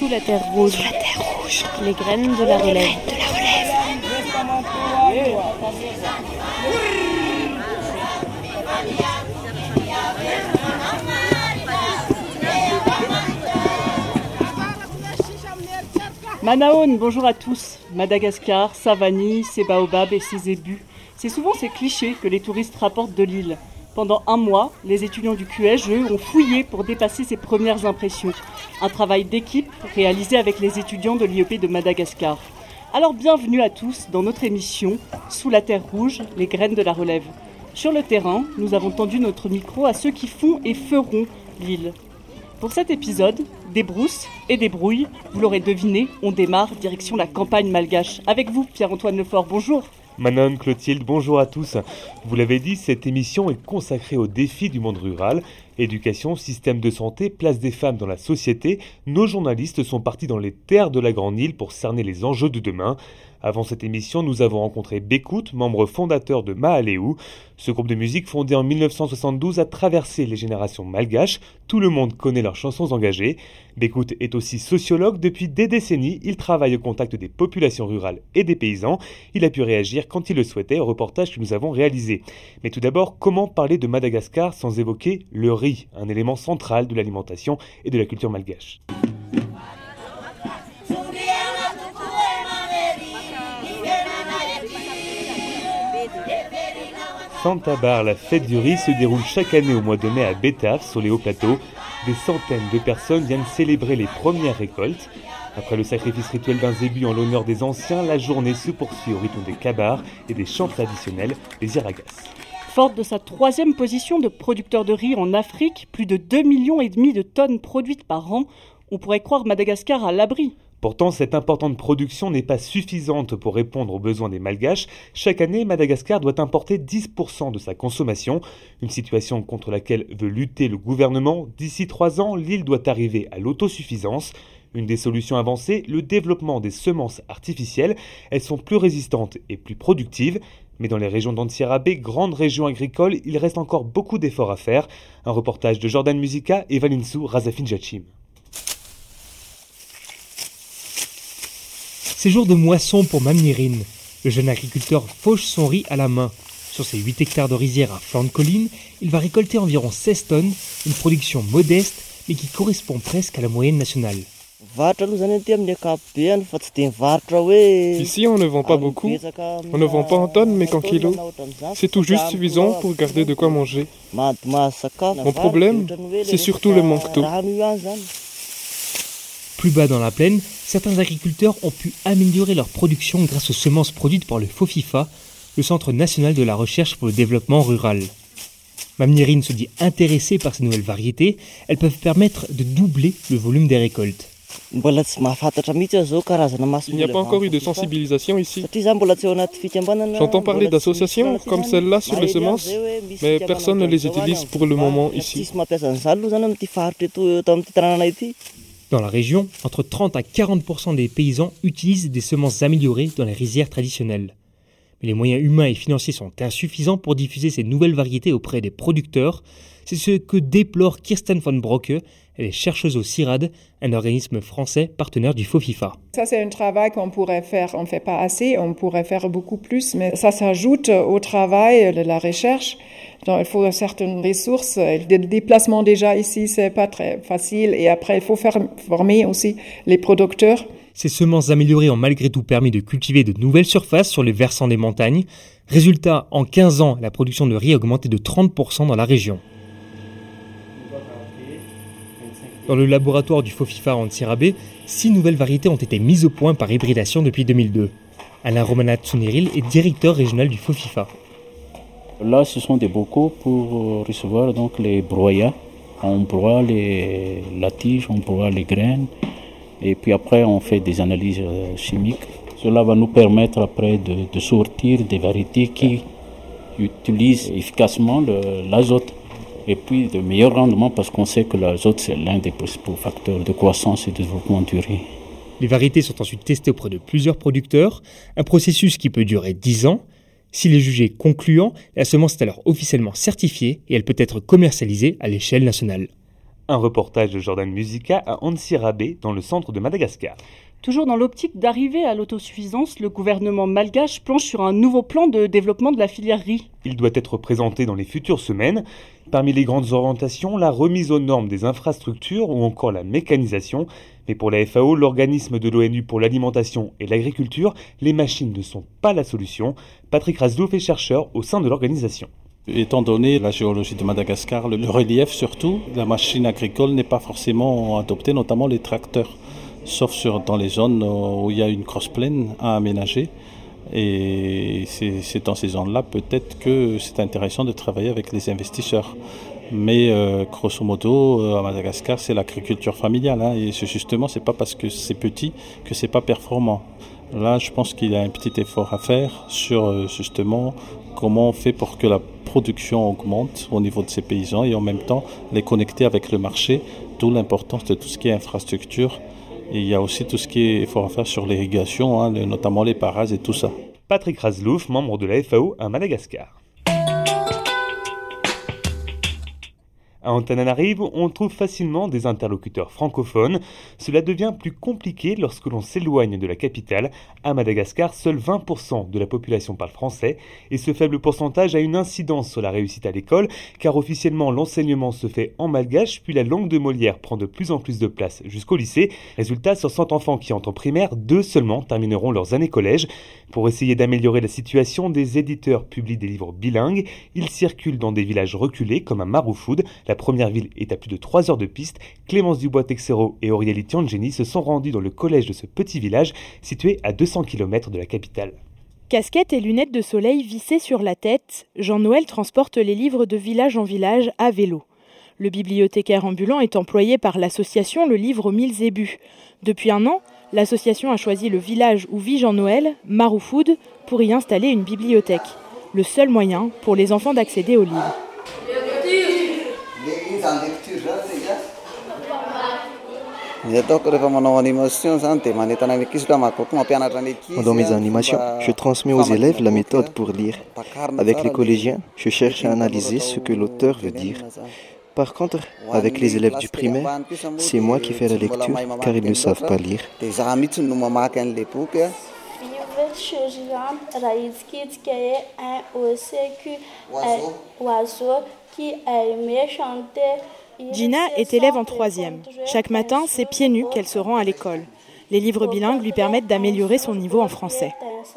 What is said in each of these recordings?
Sous la terre rouge. Sous la terre rouge. Les graines de la relève. Manaon, bonjour à tous. Madagascar, sa vanille, ses baobabs et ses zébus. C'est souvent ces clichés que les touristes rapportent de l'île. Pendant un mois, les étudiants du QEJ, eux, ont fouillé pour dépasser ces premières impressions. Un travail d'équipe réalisé avec les étudiants de l'IEP de Madagascar. Alors bienvenue à tous dans notre émission « Sous la terre rouge, les graines de la relève ». Sur le terrain, nous avons tendu notre micro à ceux qui font et feront l'île. Pour cet épisode, des brousses et des brouilles, vous l'aurez deviné, on démarre direction la campagne malgache. Avec vous, Pierre-Antoine Lefort, bonjour. Manon, Clotilde, bonjour à tous. Vous l'avez dit, cette émission est consacrée aux défis du monde rural. Éducation, système de santé, place des femmes dans la société. Nos journalistes sont partis dans les terres de la Grande Île pour cerner les enjeux de demain. Avant cette émission, nous avons rencontré Bekout, membre fondateur de Mahaléou. Ce groupe de musique fondé en 1972 a traversé les générations malgaches. Tout le monde connaît leurs chansons engagées. Bekout est aussi sociologue. Depuis des décennies, il travaille au contact des populations rurales et des paysans. Il a pu réagir quand il le souhaitait au reportage que nous avons réalisé. Mais tout d'abord, comment parler de Madagascar sans évoquer le riz, un élément central de l'alimentation et de la culture malgache. Santabar, la fête du riz, se déroule chaque année au mois de mai à Betaf, sur les hauts plateaux. Des centaines de personnes viennent célébrer les premières récoltes. Après le sacrifice rituel d'un zébu en l'honneur des anciens, la journée se poursuit au rythme des kabars et des chants traditionnels, les iragas. Forte de sa 3e position de producteur de riz en Afrique, plus de 2,5 millions de tonnes produites par an, on pourrait croire Madagascar à l'abri. Pourtant, cette importante production n'est pas suffisante pour répondre aux besoins des Malgaches. Chaque année, Madagascar doit importer 10% de sa consommation, une situation contre laquelle veut lutter le gouvernement. D'ici 3 ans, l'île doit arriver à l'autosuffisance. Une des solutions avancées, le développement des semences artificielles. Elles sont plus résistantes et plus productives. Mais dans les régions d'Antsirabe, grande région agricole, il reste encore beaucoup d'efforts à faire. Un reportage de Jordan Musica et Valinsou Razafin-Jachim. C'est jour de moisson pour Mamnirine. Le jeune agriculteur fauche son riz à la main. Sur ses 8 hectares de rizière à flanc de colline, il va récolter environ 16 tonnes, une production modeste mais qui correspond presque à la moyenne nationale. Ici, on ne vend pas beaucoup. On ne vend pas en tonnes, mais qu'en kilos. C'est tout juste suffisant pour garder de quoi manger. Mon problème, c'est surtout le manque d'eau. Plus bas dans la plaine, certains agriculteurs ont pu améliorer leur production grâce aux semences produites par le FOFIFA, le Centre national de la recherche pour le développement rural. Mamnirine se dit intéressée par ces nouvelles variétés. Elles peuvent permettre de doubler le volume des récoltes. Il n'y a pas encore eu de sensibilisation ici. J'entends parler d'associations comme celle-là sur les semences, mais personne ne les utilise pour le moment ici. Dans la région, entre 30 à 40% des paysans utilisent des semences améliorées dans les rizières traditionnelles. Mais les moyens humains et financiers sont insuffisants pour diffuser ces nouvelles variétés auprès des producteurs. C'est ce que déplore Kirsten von Brocke. Elle est chercheuse au CIRAD, un organisme français partenaire du FOFIFA. Ça, c'est un travail qu'on pourrait faire. On ne fait pas assez, on pourrait faire beaucoup plus, mais ça s'ajoute au travail de la recherche. Donc, il faut certaines ressources. Le déplacement déjà ici, c'est pas très facile. Et après, il faut faire former aussi les producteurs. Ces semences améliorées ont malgré tout permis de cultiver de nouvelles surfaces sur les versants des montagnes. Résultat, en 15 ans, la production de riz a augmenté de 30% dans la région. Dans le laboratoire du FOFIFA en Antsirabe, 6 nouvelles variétés ont été mises au point par hybridation depuis 2002. Alain Romanat-Tsuniril est directeur régional du FOFIFA. Là, ce sont des bocaux pour recevoir donc les broyats. On broie la tige, on broie les graines. Et puis après, on fait des analyses chimiques. Cela va nous permettre après de sortir des variétés qui utilisent efficacement l'azote. Et puis de meilleurs rendements parce qu'on sait que l'azote, c'est l'un des principaux facteurs de croissance et de développement du riz. Les variétés sont ensuite testées auprès de plusieurs producteurs, un processus qui peut durer 10 ans. S'il est jugé concluant, la semence est alors officiellement certifiée et elle peut être commercialisée à l'échelle nationale. Un reportage de Jordan Musica à Antsirabe, dans le centre de Madagascar. Toujours dans l'optique d'arriver à l'autosuffisance, le gouvernement malgache planche sur un nouveau plan de développement de la filière riz. Il doit être présenté dans les futures semaines. Parmi les grandes orientations, la remise aux normes des infrastructures ou encore la mécanisation. Mais pour la FAO, l'organisme de l'ONU pour l'alimentation et l'agriculture, les machines ne sont pas la solution. Patrick Razlouf est chercheur au sein de l'organisation. Étant donné la géologie de Madagascar, le relief surtout, la machine agricole n'est pas forcément adoptée, notamment les tracteurs. Sauf dans les zones où il y a une crosse plaine à aménager. Et c'est dans ces zones-là peut-être que c'est intéressant de travailler avec les investisseurs. Mais grosso modo, à Madagascar, c'est l'agriculture familiale. Et justement, c'est pas parce que c'est petit que c'est pas performant. Là, je pense qu'il y a un petit effort à faire sur justement comment on fait pour que la production augmente au niveau de ces paysans et en même temps les connecter avec le marché, d'où l'importance de tout ce qui est infrastructure. Et il y a aussi tout ce qui est effort à faire sur l'irrigation, notamment les parages et tout ça. Patrick Razlouf, membre de la FAO à Madagascar. À Antananarivo, on trouve facilement des interlocuteurs francophones. Cela devient plus compliqué lorsque l'on s'éloigne de la capitale. À Madagascar, seuls 20% de la population parle français. Et ce faible pourcentage a une incidence sur la réussite à l'école, car officiellement l'enseignement se fait en malgache, puis la langue de Molière prend de plus en plus de place jusqu'au lycée. Résultat, sur 100 enfants qui entrent en primaire, 2 seulement termineront leurs années collège. Pour essayer d'améliorer la situation, des éditeurs publient des livres bilingues. Ils circulent dans des villages reculés, comme à Marufoud. La première ville est à plus de 3 heures de piste. Clémence Dubois-Texero et Aurieli Tiangeni se sont rendus dans le collège de ce petit village, situé à 200 km de la capitale. Casquette et lunettes de soleil vissées sur la tête, Jean-Noël transporte les livres de village en village à vélo. Le bibliothécaire ambulant est employé par l'association Le Livre aux 1000 Zébus. Depuis un an, l'association a choisi le village où vit Jean-Noël, Marufoud, pour y installer une bibliothèque. Le seul moyen pour les enfants d'accéder aux livres. Dans mes animations, je transmets aux élèves la méthode pour lire. Avec les collégiens, je cherche à analyser ce que l'auteur veut dire. Par contre, avec les élèves du primaire, c'est moi qui fais la lecture car ils ne savent pas lire. Gina est élève en 3e. Chaque matin, c'est pieds nus qu'elle se rend à l'école. Les livres bilingues lui permettent d'améliorer son niveau en français.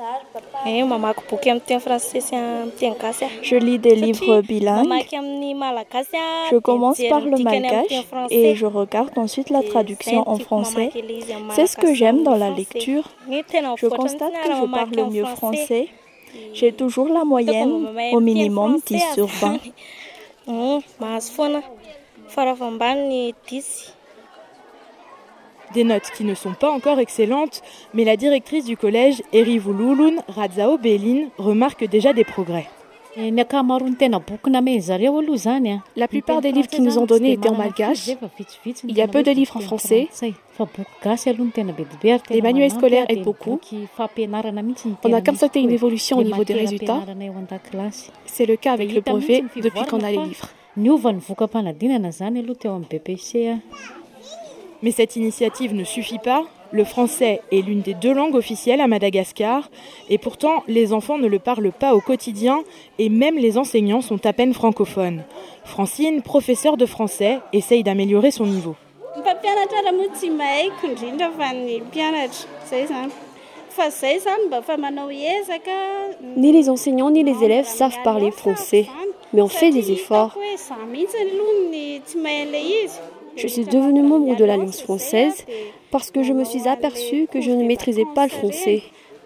Je lis des livres bilingues. Je commence par le malgache et je regarde ensuite la traduction en français. C'est ce que j'aime dans la lecture. Je constate que je parle mieux français. J'ai toujours la moyenne, au minimum 10 sur 20. Des notes qui ne sont pas encore excellentes, mais la directrice du collège, Erivululun Radzao Belin, remarque déjà des progrès. La plupart des livres qu'ils nous ont donnés étaient en malgache. Il y a peu de livres en français. Les manuels scolaires aident beaucoup. On a constaté une évolution au niveau des résultats. C'est le cas avec le brevet depuis qu'on a les livres. Mais cette initiative ne suffit pas. Le français est l'une des 2 langues officielles à Madagascar et pourtant les enfants ne le parlent pas au quotidien et même les enseignants sont à peine francophones. Francine, professeure de français, essaye d'améliorer son niveau. Ni les enseignants ni les élèves savent parler français, mais on fait des efforts. Je suis devenue membre de l'Alliance française parce que je me suis aperçue que je ne maîtrisais pas le français.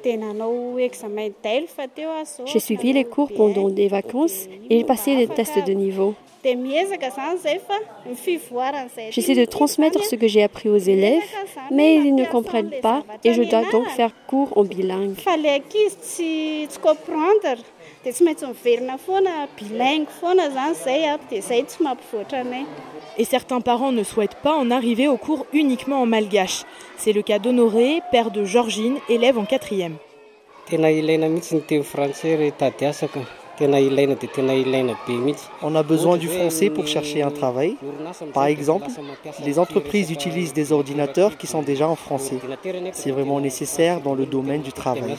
J'ai suivi les cours pendant des vacances et j'ai passé des tests de niveau. J'essaie de transmettre ce que j'ai appris aux élèves, mais ils ne comprennent pas et je dois donc faire cours en bilingue. Et certains parents ne souhaitent pas en arriver au cours uniquement en malgache. C'est le cas d'Honoré, père de Georgine, élève en 4e. On a besoin du français pour chercher un travail. Par exemple, les entreprises utilisent des ordinateurs qui sont déjà en français. C'est vraiment nécessaire dans le domaine du travail.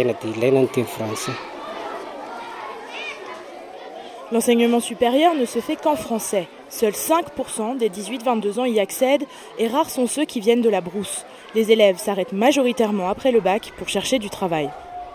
L'enseignement supérieur ne se fait qu'en français. Seuls 5% des 18-22 ans y accèdent et rares sont ceux qui viennent de la brousse. Les élèves s'arrêtent majoritairement après le bac pour chercher du travail.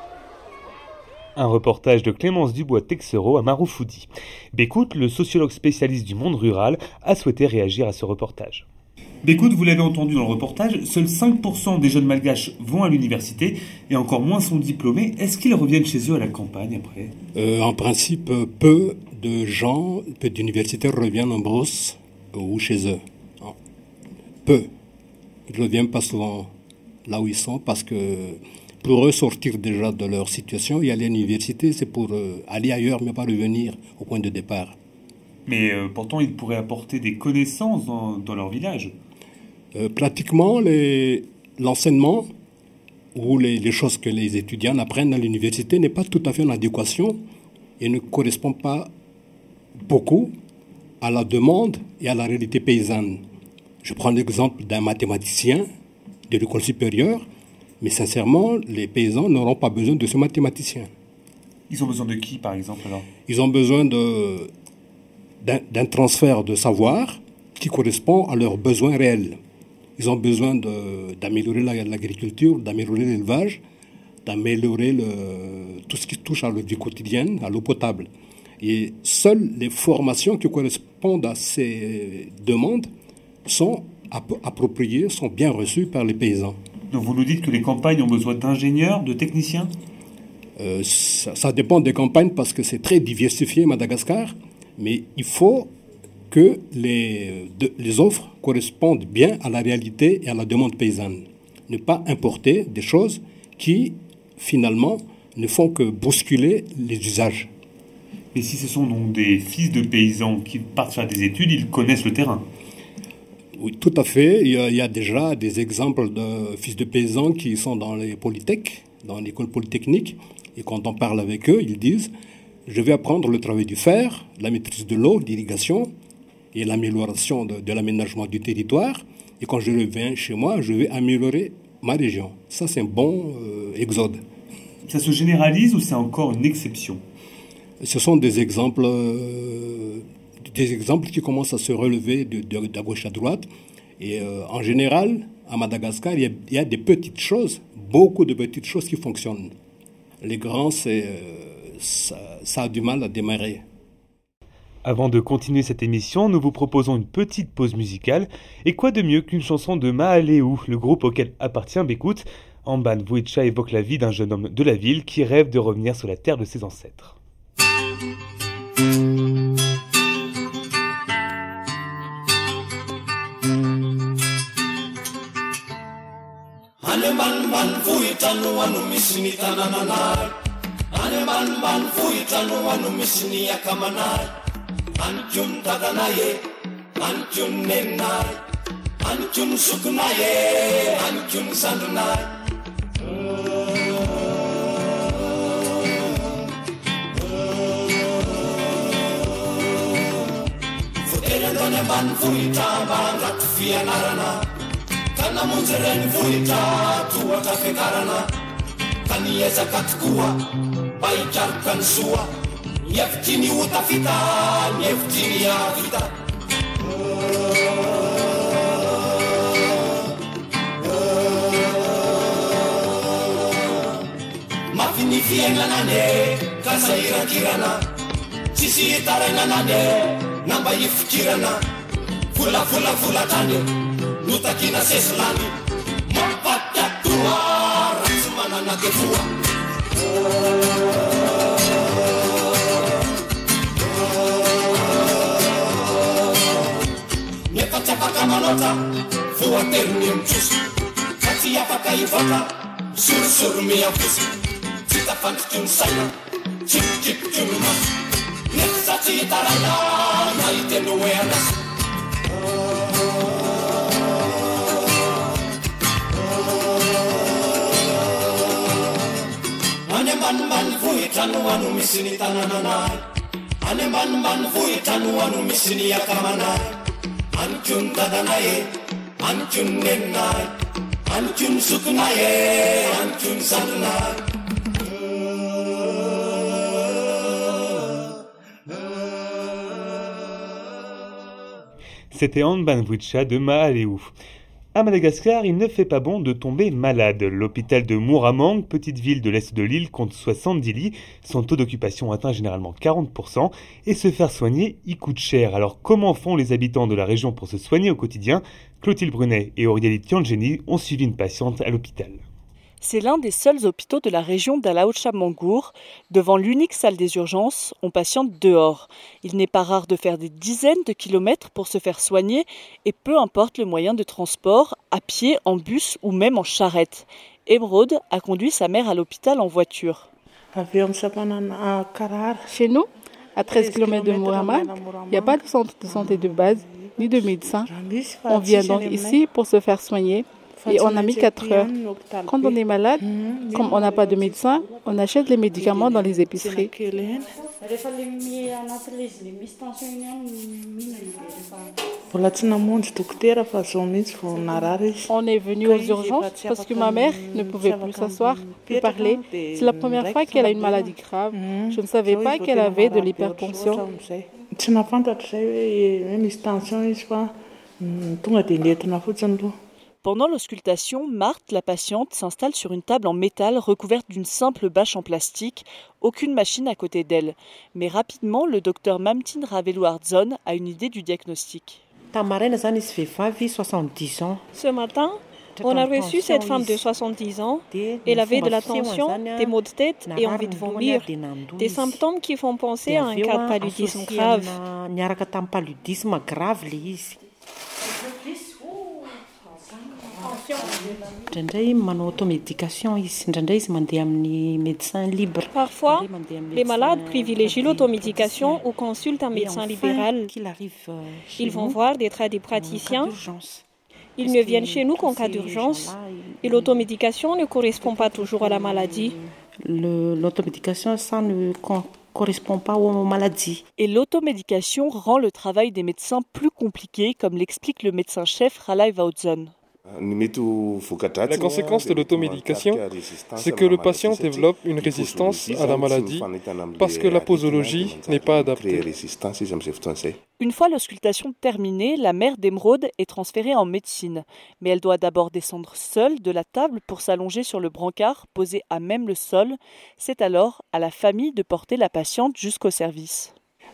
Un reportage de Clémence Dubois-Texereau à Maroufoudi. Bécoute, le sociologue spécialiste du monde rural, a souhaité réagir à ce reportage. Bécoute, vous l'avez entendu dans le reportage, seuls 5% des jeunes malgaches vont à l'université et encore moins sont diplômés. Est-ce qu'ils reviennent chez eux à la campagne après ? En principe, peu d'universitaires reviennent en brousse ou chez eux. Peu. Ils ne reviennent pas souvent là où ils sont parce que pour eux sortir déjà de leur situation et aller à l'université, c'est pour aller ailleurs mais pas revenir au point de départ. Mais pourtant, ils pourraient apporter des connaissances dans leur village. Pratiquement, l'enseignement ou les choses que les étudiants apprennent à l'université n'est pas tout à fait en adéquation et ne correspond pas beaucoup à la demande et à la réalité paysanne. Je prends l'exemple d'un mathématicien de l'école supérieure, mais sincèrement, les paysans n'auront pas besoin de ce mathématicien. Ils ont besoin de qui, par exemple, alors ? Ils ont besoin d'un transfert de savoir qui correspond à leurs besoins réels. Ils ont besoin d'améliorer l'agriculture, d'améliorer l'élevage, d'améliorer tout ce qui touche à la vie quotidienne, à l'eau potable. Et seules les formations qui correspondent à ces demandes sont appropriées, sont bien reçues par les paysans. Donc vous nous dites que les campagnes ont besoin d'ingénieurs, de techniciens ? Ça dépend des campagnes parce que c'est très diversifié Madagascar, mais il faut que les offres correspondent bien à la réalité et à la demande paysanne. Ne pas importer des choses qui, finalement, ne font que bousculer les usages. Et si ce sont donc des fils de paysans qui partent faire des études, ils connaissent le terrain ? Oui, tout à fait. Il y a déjà des exemples de fils de paysans qui sont dans les polytech, dans l'école polytechnique, et quand on parle avec eux, ils disent « Je vais apprendre le travail du fer, la maîtrise de l'eau, l'irrigation et l'amélioration de l'aménagement du territoire. Et quand je reviens chez moi, je vais améliorer ma région. » Ça, c'est un bon exode. Ça se généralise ou c'est encore une exception ? Ce sont des exemples qui commencent à se relever de gauche à droite. Et en général, à Madagascar, il y a des petites choses, beaucoup de petites choses qui fonctionnent. Les grands, ça a du mal à démarrer. Avant de continuer cette émission, nous vous proposons une petite pause musicale. Et quoi de mieux qu'une chanson de Mahaléou, le groupe auquel appartient Bécoute. Amban Vuicha évoque la vie d'un jeune homme de la ville qui rêve de revenir sur la terre de ses ancêtres. Anjun Tadanaye, Anjun Nenai, Anjun Suknaye, Anjun Sandunai. Futere done ban fuita bangat fianarana, kana munzeren fuita tuwa tafikarana, kanieza katkua, baikarkan sua. Yefjini utafita, yefjini avita. Mafini fiena nane, kasaira kirana. Sisi itarena nane, namba yefkirana. Fula tane, nutakina seslani. Mapata tua, ratsumana na kefua. Kamanota, fua ternium chus. Katia paka ivaka, sur mia pus. Tita fant chun saina, chip chun mas. Netsa chita rana, naite nueanas. C'était An Ban Vuitcha de Maaleou. À Madagascar, il ne fait pas bon de tomber malade. L'hôpital de Mooramang, petite ville de l'est de l'île, compte 70 lits. Son taux d'occupation atteint généralement 40%. Et se faire soigner y coûte cher. Alors comment font les habitants de la région pour se soigner au quotidien ? Clotilde Brunet et Aurélie Tiangeni ont suivi une patiente à l'hôpital. C'est l'un des seuls hôpitaux de la région d'Alaocha-Mangour. Devant l'unique salle des urgences, on patiente dehors. Il n'est pas rare de faire des dizaines de kilomètres pour se faire soigner et peu importe le moyen de transport, à pied, en bus ou même en charrette. Émeraude a conduit sa mère à l'hôpital en voiture. Chez nous, à 13 km de Mooramang, il n'y a pas de centre de santé de base ni de médecin. On vient donc ici pour se faire soigner. Et on a mis 4 heures. Quand on est malade, comme on n'a pas de médecin, on achète les médicaments dans les épiceries. On est venu aux urgences parce que ma mère ne pouvait plus s'asseoir, plus parler. C'est la première fois qu'elle a une maladie grave. Je ne savais pas qu'elle avait de l'hypertension. Pendant l'auscultation, Marthe, la patiente, s'installe sur une table en métal recouverte d'une simple bâche en plastique, aucune machine à côté d'elle. Mais rapidement, le docteur Mamtin Ravelo-Hardzon a une idée du diagnostic. Ce matin, on a reçu cette femme de 70 ans. Elle avait de la tension, des maux de tête et envie de vomir. Des symptômes qui font penser à un cas de paludisme grave. Parfois, les malades privilégient l'automédication ou consultent un médecin libéral. Ils vont voir des tradipraticiens. Ils ne viennent chez nous qu'en cas d'urgence. Et l'automédication ne correspond pas toujours à la maladie. L'automédication, ça ne correspond pas aux maladies. Et l'automédication rend le travail des médecins plus compliqué, comme l'explique le médecin-chef Ralai Vaudzon. La conséquence de l'automédication, c'est que le patient développe une résistance à la maladie parce que la posologie n'est pas adaptée. Une fois l'auscultation terminée, la mère d'Émeraude est transférée en médecine. Mais elle doit d'abord descendre seule de la table pour s'allonger sur le brancard posé à même le sol. C'est alors à la famille de porter la patiente jusqu'au service.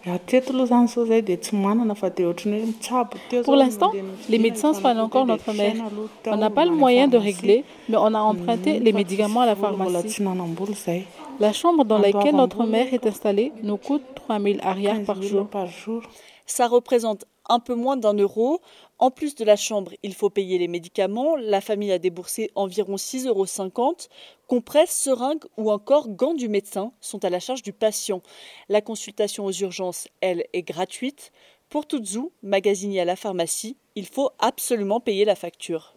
Pour l'instant, les médecins soignent encore notre mère. On n'a pas le moyen de régler, mais on a emprunté les médicaments à la pharmacie. La chambre dans laquelle notre mère est installée nous coûte 3 000 ariars par jour. Ça représente un peu moins d'1 €. En plus de la chambre, il faut payer les médicaments. La famille a déboursé environ 6,50 €. Compresses, seringues ou encore gants du médecin sont à la charge du patient. La consultation aux urgences, elle, est gratuite. Pour Tuzu, magasinier à la pharmacie, il faut absolument payer la facture.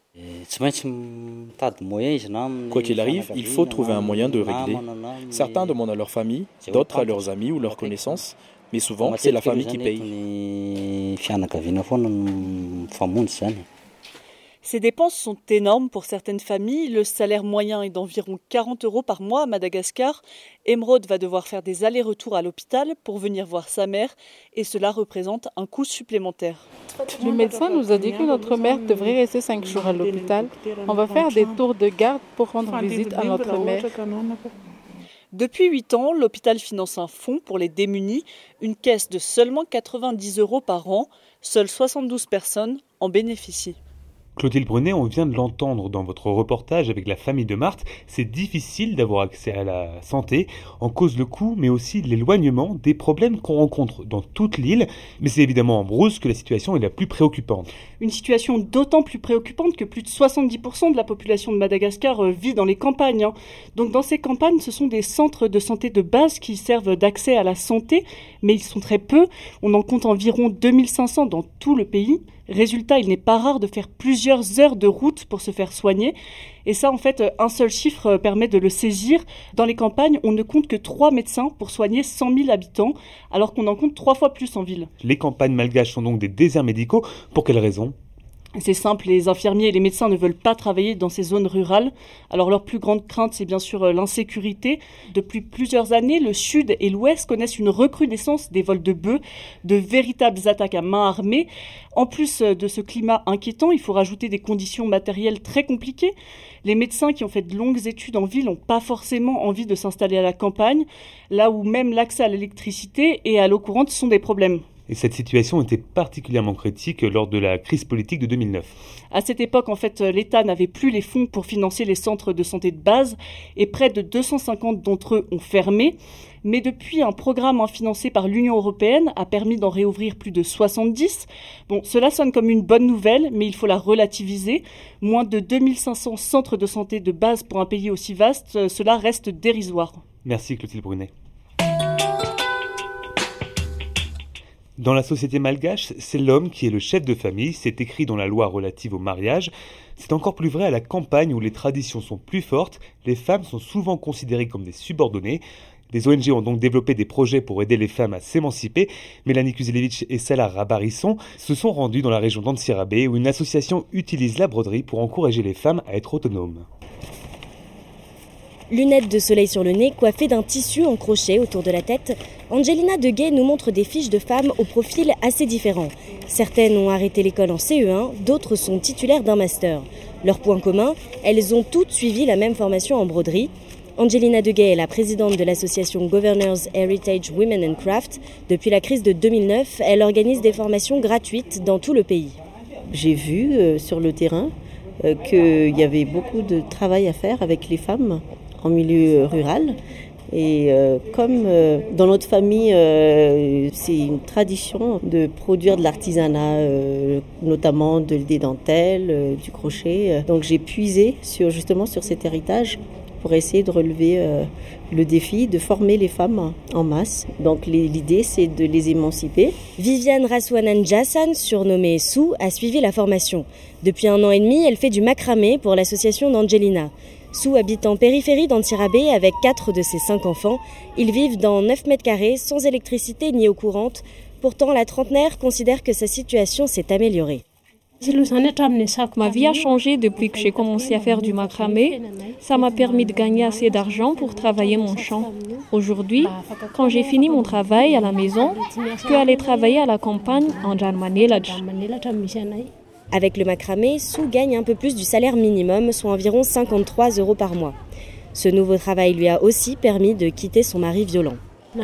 Quoi qu'il arrive, il faut trouver un moyen de régler. Certains demandent à leur famille, d'autres à leurs amis ou leurs connaissances. Mais souvent, c'est la famille qui paye. Ces dépenses sont énormes pour certaines familles. Le salaire moyen est d'environ 40 € par mois à Madagascar. Émeraude va devoir faire des allers-retours à l'hôpital pour venir voir sa mère et cela représente un coût supplémentaire. Le médecin nous a dit que notre mère devrait rester 5 jours à l'hôpital. On va faire des tours de garde pour rendre visite à notre mère. Depuis 8 ans, l'hôpital finance un fonds pour les démunis, une caisse de seulement 90 € par an. Seules 72 personnes en bénéficient. Clotilde Brunet, on vient de l'entendre dans votre reportage avec la famille de Marthe, c'est difficile d'avoir accès à la santé, en cause le coût, mais aussi l'éloignement, des problèmes qu'on rencontre dans toute l'île. Mais c'est évidemment en Brousse que la situation est la plus préoccupante. Une situation d'autant plus préoccupante que plus de 70% de la population de Madagascar vit dans les campagnes. Donc dans ces campagnes, ce sont des centres de santé de base qui servent d'accès à la santé, mais ils sont très peu. On en compte environ 2500 dans tout le pays. Résultat, il n'est pas rare de faire plusieurs plusieurs heures de route pour se faire soigner. Et ça, en fait, un seul chiffre permet de le saisir. Dans les campagnes, on ne compte que 3 médecins pour soigner 100 000 habitants, alors qu'on en compte 3 fois plus en ville. Les campagnes malgaches sont donc des déserts médicaux. Pour quelles raisons ? C'est simple, les infirmiers et les médecins ne veulent pas travailler dans ces zones rurales. Alors leur plus grande crainte, c'est bien sûr l'insécurité. Depuis plusieurs années, le sud et l'ouest connaissent une recrudescence des vols de bœufs, de véritables attaques à main armée. En plus de ce climat inquiétant, il faut rajouter des conditions matérielles très compliquées. Les médecins qui ont fait de longues études en ville n'ont pas forcément envie de s'installer à la campagne, là où même l'accès à l'électricité et à l'eau courante sont des problèmes. Et cette situation était particulièrement critique lors de la crise politique de 2009. À cette époque, en fait, l'État n'avait plus les fonds pour financer les centres de santé de base et près de 250 d'entre eux ont fermé. Mais depuis, un programme financé par l'Union européenne a permis d'en réouvrir plus de 70. Bon, cela sonne comme une bonne nouvelle, mais il faut la relativiser. Moins de 2500 centres de santé de base pour un pays aussi vaste, cela reste dérisoire. Merci Clotilde Brunet. Dans la société malgache, c'est l'homme qui est le chef de famille, c'est écrit dans la loi relative au mariage. C'est encore plus vrai à la campagne où les traditions sont plus fortes, les femmes sont souvent considérées comme des subordonnées. Des ONG ont donc développé des projets pour aider les femmes à s'émanciper. Mélanie Kuzilevich et Salah Rabarisson se sont rendues dans la région d'Antsirabe où une association utilise la broderie pour encourager les femmes à être autonomes. Lunettes de soleil sur le nez, coiffées d'un tissu en crochet autour de la tête, Angelina Deguet nous montre des fiches de femmes au profil assez différents. Certaines ont arrêté l'école en CE1, d'autres sont titulaires d'un master. Leur point commun, elles ont toutes suivi la même formation en broderie. Angelina Deguet est la présidente de l'association Governors Heritage Women and Craft. Depuis la crise de 2009, elle organise des formations gratuites dans tout le pays. J'ai vu sur le terrain qu'il y avait beaucoup de travail à faire avec les femmes en milieu rural. Et comme dans notre famille, c'est une tradition de produire de l'artisanat, notamment des dentelles, du crochet. Donc j'ai puisé justement sur cet héritage pour essayer de relever le défi de former les femmes en masse. Donc l'idée, c'est de les émanciper. Viviane Raswanan Jassan, surnommée Sou, a suivi la formation. Depuis 1 an et demi, elle fait du macramé pour l'association d'Angelina. Sou habite en périphérie d'Antsirabe avec 4 de ses 5 enfants. Ils vivent dans 9 mètres carrés, sans électricité ni eau courante. Pourtant, la trentenaire considère que sa situation s'est améliorée. Ma vie a changé depuis que j'ai commencé à faire du macramé. Ça m'a permis de gagner assez d'argent pour travailler mon champ. Aujourd'hui, quand j'ai fini mon travail à la maison, je peux aller travailler à la campagne en Janmanelaj. Avec le macramé, Sou gagne un peu plus du salaire minimum, soit environ 53 € par mois. Ce nouveau travail lui a aussi permis de quitter son mari violent.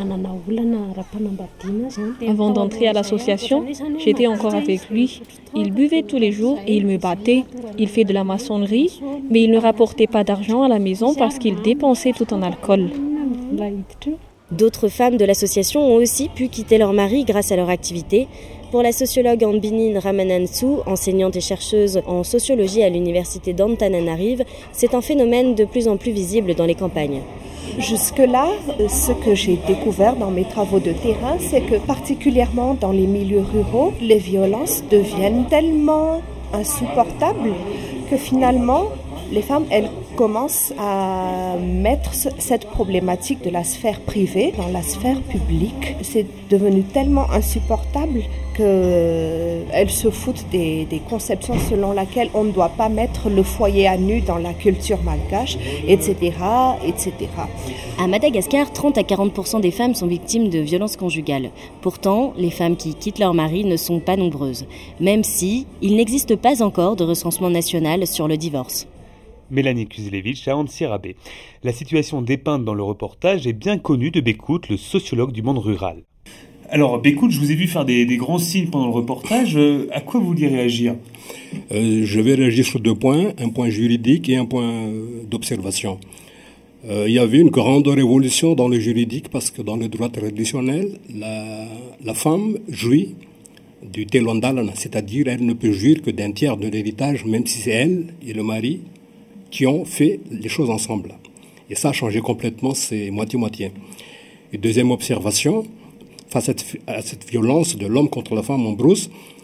Avant d'entrer à l'association, j'étais encore avec lui. Il buvait tous les jours et il me battait. Il fait de la maçonnerie, mais il ne rapportait pas d'argent à la maison parce qu'il dépensait tout en alcool. D'autres femmes de l'association ont aussi pu quitter leur mari grâce à leur activité. Pour la sociologue Ambinin Ramanantsu, enseignante et chercheuse en sociologie à l'université d'Antananarive, c'est un phénomène de plus en plus visible dans les campagnes. Jusque-là, ce que j'ai découvert dans mes travaux de terrain, c'est que particulièrement dans les milieux ruraux, les violences deviennent tellement insupportables que finalement, les femmes, elles commencent à mettre cette problématique de la sphère privée dans la sphère publique. C'est devenu tellement insupportable qu'elles se foutent des conceptions selon lesquelles on ne doit pas mettre le foyer à nu dans la culture malgache, etc., etc. À Madagascar, 30 à 40% des femmes sont victimes de violences conjugales. Pourtant, les femmes qui quittent leur mari ne sont pas nombreuses, même si il n'existe pas encore de recensement national sur le divorce. Mélanie Kuzilevich à Antsirabe. La situation dépeinte dans le reportage est bien connue de Bekout, le sociologue du monde rural. Alors Bekout, je vous ai vu faire des grands signes pendant le reportage. À quoi vous vouliez réagir ? Je vais réagir sur 2 points, un point juridique et un point d'observation. Il y avait une grande révolution dans le juridique parce que dans le droit traditionnel, la femme jouit du telondalana, c'est-à-dire elle ne peut jouir que d'un tiers de l'héritage, même si c'est elle et le mari qui ont fait les choses ensemble. Et ça a changé complètement, c'est moitié-moitié. Et deuxième observation, face à cette violence de l'homme contre la femme en brousse,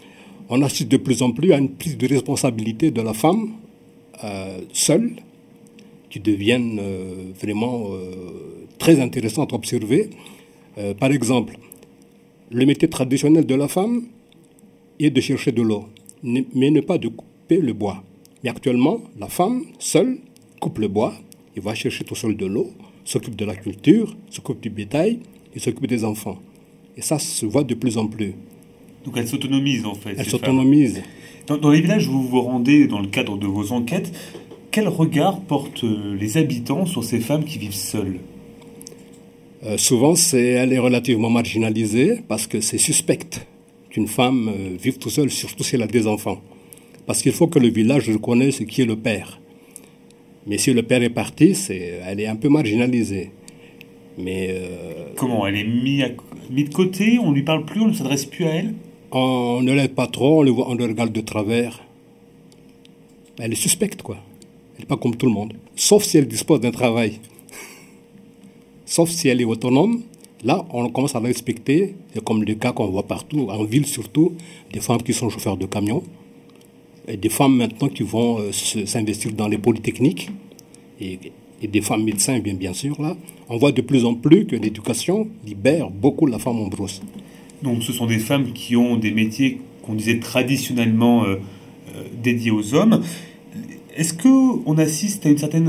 On assiste de plus en plus à une prise de responsabilité de la femme seule, qui deviennent vraiment très intéressantes à observer. Par exemple, le métier traditionnel de la femme est de chercher de l'eau, mais ne pas de couper le bois. Mais actuellement, la femme seule coupe le bois, elle va chercher tout seul de l'eau, s'occupe de la culture, s'occupe du bétail et s'occupe des enfants. Et ça se voit de plus en plus. Donc elle s'autonomise en fait. Elle s'autonomise. Dans les villages où vous vous rendez dans le cadre de vos enquêtes, quel regard portent les habitants sur ces femmes qui vivent seules ? Souvent, elle est relativement marginalisée parce que c'est suspect qu'une femme vive tout seule, surtout si elle a des enfants. Parce qu'il faut que le village reconnaisse qui est le père. Mais si le père est parti, elle est un peu marginalisée. Mais comment ? Elle est mise de côté, on ne lui parle plus, on ne s'adresse plus à elle ? On ne l'aide pas trop, on le regarde de travers. Elle est suspecte, quoi. Elle n'est pas comme tout le monde. Sauf si elle dispose d'un travail. Sauf si elle est autonome. Là, on commence à la respecter. C'est comme le cas qu'on voit partout, en ville surtout, des femmes qui sont chauffeurs de camions. Et des femmes maintenant qui vont s'investir dans les polytechniques. Et des femmes médecins, bien sûr, là. On voit de plus en plus que l'éducation libère beaucoup la femme en brousse. Donc ce sont des femmes qui ont des métiers qu'on disait traditionnellement dédiés aux hommes. Est-ce qu'on assiste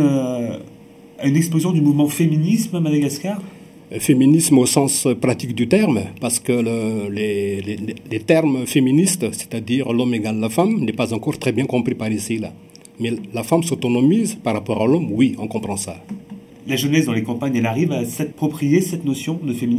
à une explosion du mouvement féminisme à Madagascar ? Féminisme au sens pratique du terme, parce que les termes féministes, c'est-à-dire l'homme égale la femme, n'est pas encore très bien compris par ici, là. Mais la femme s'autonomise par rapport à l'homme, oui, on comprend ça. La jeunesse dans les campagnes, elle arrive à s'approprier cette notion de féminisme ?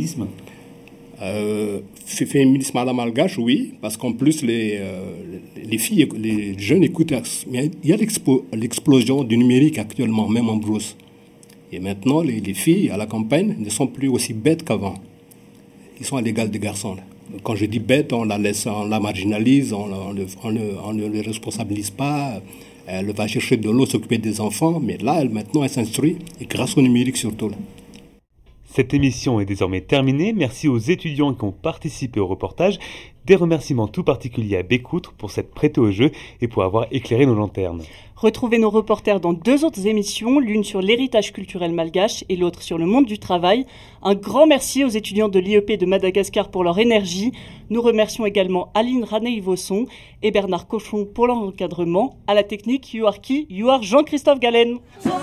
Féminisme à la malgache, oui, parce qu'en plus les filles, les jeunes écoutent. Il y a l'explosion du numérique actuellement, même en brousse. Et maintenant, les filles à la campagne ne sont plus aussi bêtes qu'avant. Ils sont à l'égal des garçons. Quand je dis bête, on la laisse, on la marginalise, on ne les responsabilise pas. Elle va chercher de l'eau, s'occuper des enfants, mais là, maintenant, elle s'instruit, et grâce au numérique surtout. Là. Cette émission est désormais terminée. Merci aux étudiants qui ont participé au reportage. Des remerciements tout particuliers à Bécoutre pour s'être prêté au jeu et pour avoir éclairé nos lanternes. Retrouvez nos reporters dans 2 autres émissions, l'une sur l'héritage culturel malgache et l'autre sur le monde du travail. Un grand merci aux étudiants de l'IEP de Madagascar pour leur énergie. Nous remercions également Aline Raney-Vosson et Bernard Cochon pour leur encadrement. À la technique, Youar Jean-Christophe Galen.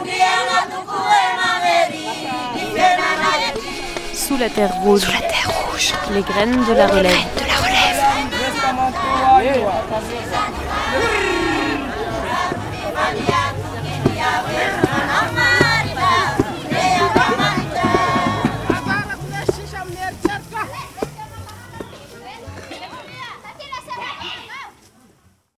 Sous la terre rouge. Les graines de la relève.